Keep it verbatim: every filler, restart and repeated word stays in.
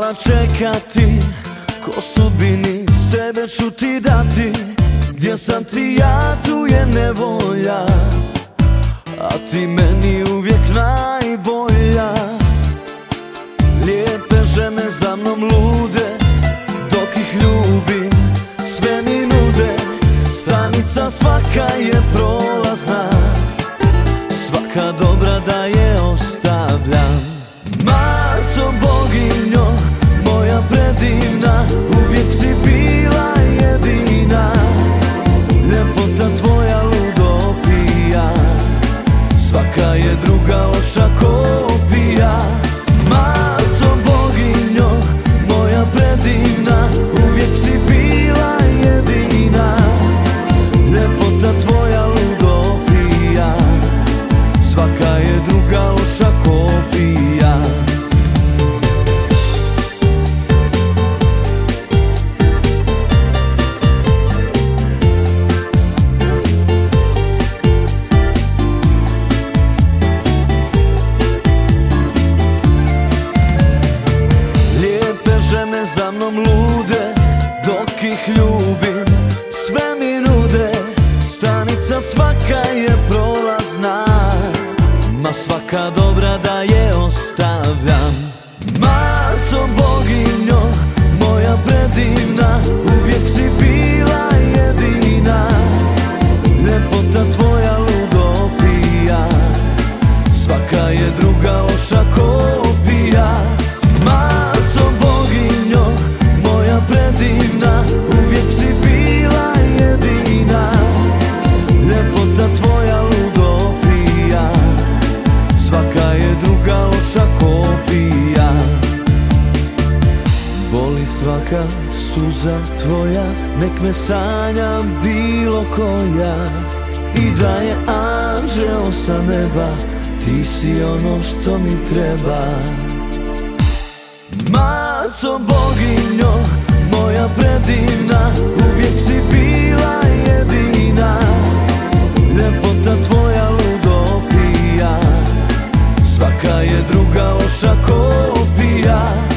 znala čekati, ko sudbini sebe ću ti dati. Gdje sam ti ja, tu je nevolja, a ti meni uvijek najbolja. Lijepe žene za mnom lude, dok ih ljubim sve mi nude. Stanica svaka je prolazna, svaka dobra da je ostavljam. Maco boginjo, moja predivna, uvijek si bila jedina. Ljepota tvoja ludo opija, svaka je druga loša kopija. Maco boginjo, moja predivna, uvijek si bila jedina. Ljepota tvoja ludo opija, svaka je druga loša kopija. Žene za mnom lude, dok ih ljubim sve mi nude. Stanica svaka je prolazna, ma svaka dobra da je ostavljam. Maco boginjo, moja predivna, uvijek si bila jedina. Ljepota tvoja ludo opija, svaka je druga loša kopija. Maco boginjo, moja predivna, uvijek si bila jedina. Ljepota tvoja ludo opija, svaka je druga loša kopija. Boli svaka suza tvoja, nek me sanja bilo koja. I da je anđeo sa neba, ti si ono što mi treba. Maco boginjo, moja predivna, uvijek si bila jedina. Ljepota tvoja ludo opija, svaka je druga loša kopija.